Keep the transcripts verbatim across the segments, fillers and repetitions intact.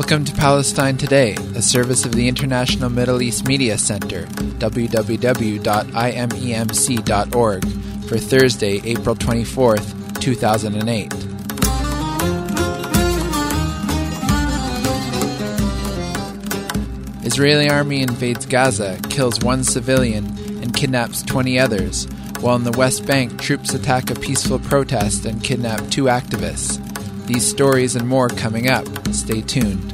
Welcome to Palestine Today, a service of the International Middle East Media Center, w w w dot i m e m c dot org, for Thursday, April twenty-fourth, two thousand eight. Israeli army invades Gaza, kills one civilian, and kidnaps twenty others, while in the West Bank, troops attack a peaceful protest and kidnap two activists. These stories and more coming up. Stay tuned.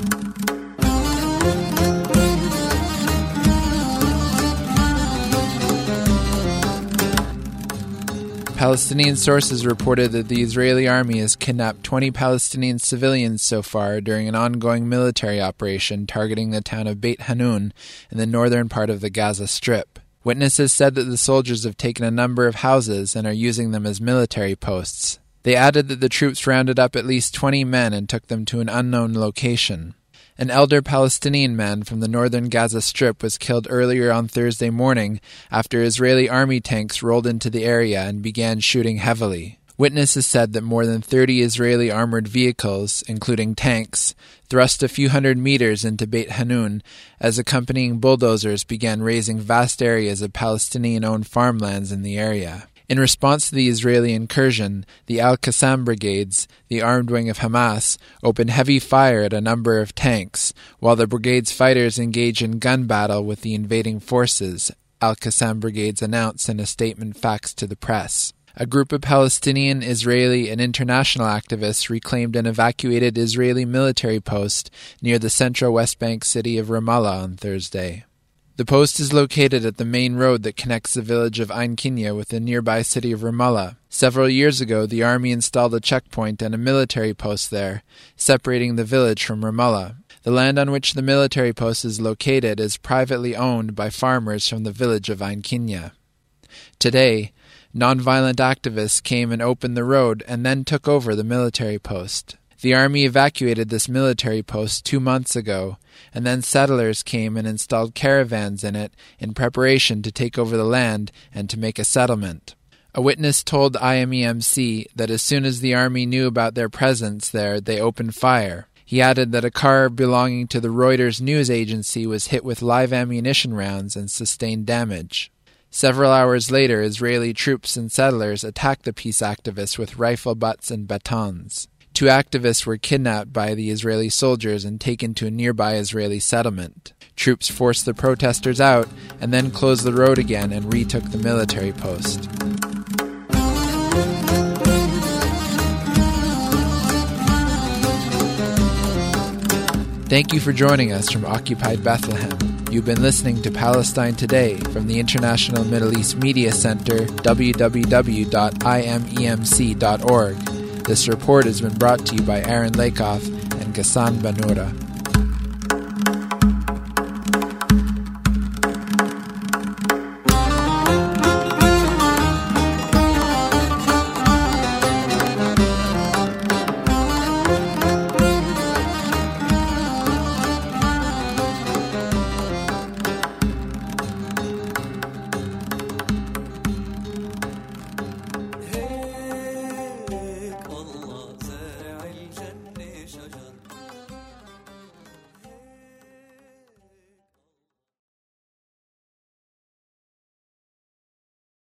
Palestinian sources reported that the Israeli army has kidnapped twenty Palestinian civilians so far during an ongoing military operation targeting the town of Beit Hanun in the northern part of the Gaza Strip. Witnesses said that the soldiers have taken a number of houses and are using them as military posts. They added that the troops rounded up at least twenty men and took them to an unknown location. An elder Palestinian man from the northern Gaza Strip was killed earlier on Thursday morning after Israeli army tanks rolled into the area and began shooting heavily. Witnesses said that more than thirty Israeli armored vehicles, including tanks, thrust a few hundred meters into Beit Hanun as accompanying bulldozers began razing vast areas of Palestinian-owned farmlands in the area. In response to the Israeli incursion, the Al-Qassam brigades, the armed wing of Hamas, opened heavy fire at a number of tanks, while the brigade's fighters engaged in gun battle with the invading forces, Al-Qassam brigades announced in a statement faxed to the press. A group of Palestinian, Israeli, and international activists reclaimed an evacuated Israeli military post near the central West Bank city of Ramallah on Thursday. The post is located at the main road that connects the village of Ein Kinya with the nearby city of Ramallah. Several years ago, the army installed a checkpoint and a military post there, separating the village from Ramallah. The land on which the military post is located is privately owned by farmers from the village of Ein Kinya. Today, nonviolent activists came and opened the road and then took over the military post. The army evacuated this military post two months ago, and then settlers came and installed caravans in it in preparation to take over the land and to make a settlement. A witness told I M E M C that as soon as the army knew about their presence there, they opened fire. He added that a car belonging to the Reuters news agency was hit with live ammunition rounds and sustained damage. Several hours later, Israeli troops and settlers attacked the peace activists with rifle butts and batons. Two activists were kidnapped by the Israeli soldiers and taken to a nearby Israeli settlement. Troops forced the protesters out and then closed the road again and retook the military post. Thank you for joining us from Occupied Bethlehem. You've been listening to Palestine Today from the International Middle East Media Center, w w w dot i m e m c dot org. This report has been brought to you by Aaron Lakoff and Ghassan Banura.